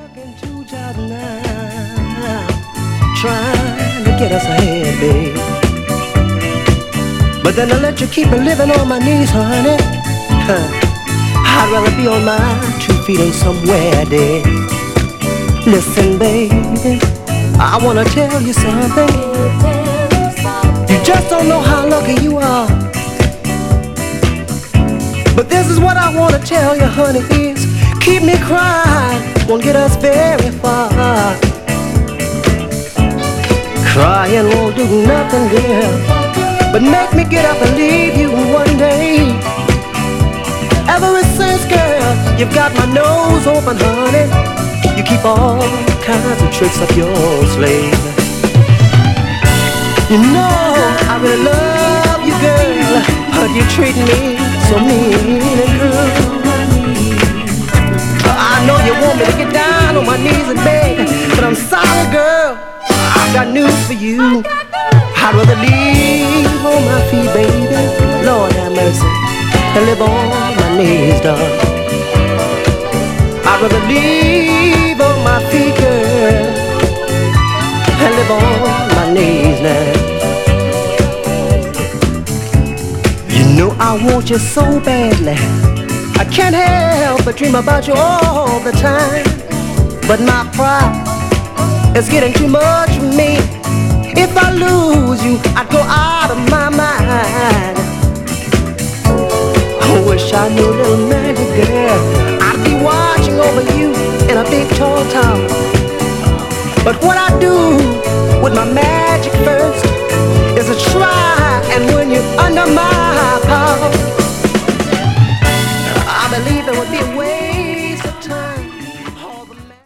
Trying to get us ahead, babe. But then I let you keep me living on my knees, honey. I'd rather be on my 2 feet and somewhere dead. Listen, baby, I wanna tell you something. You just don't know how lucky you are. But this is what I wanna tell you, honey, is keep me crying won't get us very far. Crying won't do nothing, girl, but make me get up and leave you one day. Ever since, girl, you've got my nose open, honey. You keep all kinds of tricks up your sleeve. You know I really love you, girl, but you treat me so mean and cruel. I know you want me to get down on my knees and beg, but I'm sorry, girl, I've got news for you. I'd rather leave on my feet, baby, Lord have mercy, and live on my knees, darling. I'd rather leave on my feet, girl, and live on my knees now. You know I want you so badly, I can't help but dream about you all the time. But my pride is getting too much for me. If I lose you, I'd go out of my mind. I wish I knew, little magic girl, I'd be watching over you in a big tall tower. But what I do with my magic first is to try and win you under my